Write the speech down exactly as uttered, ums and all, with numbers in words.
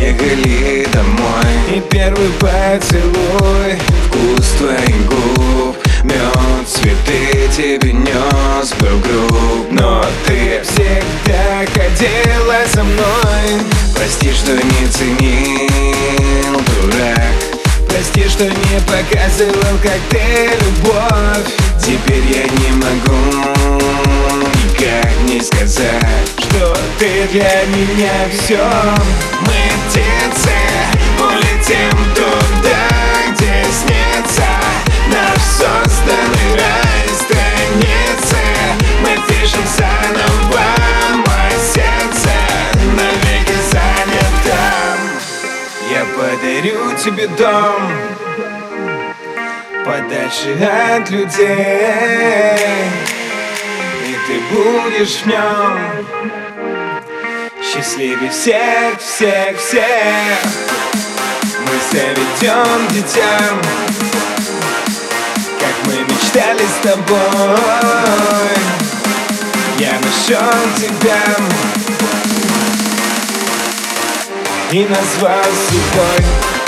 приехали домой. И первый поцелуй, вкус твоих губ, мед, цветы тебе нес, был груб. Но ты всегда ходила со мной. Прости, что не ценил, дурак. Прости, что не показывал, как ты любовь. Теперь я не могу никак не сказать, что ты для меня все. Мы птицы, улетим туда, где снится наш созданный рай. Страницы мы пишем заново, мое сердце навеки занято. Я подарю тебе дом подальше от людей, и ты будешь в нем счастливее всех, всех, всех. Мы заведем детям, как мы мечтали с тобой. Я нашел тебя и назвал судьбой.